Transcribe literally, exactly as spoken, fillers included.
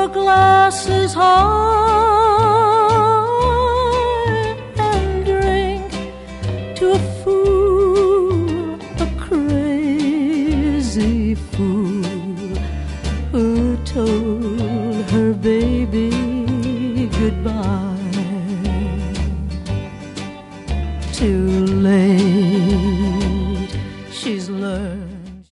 your glasses high and drink to a fool, a crazy fool who told her baby goodbye. Too late, she's learned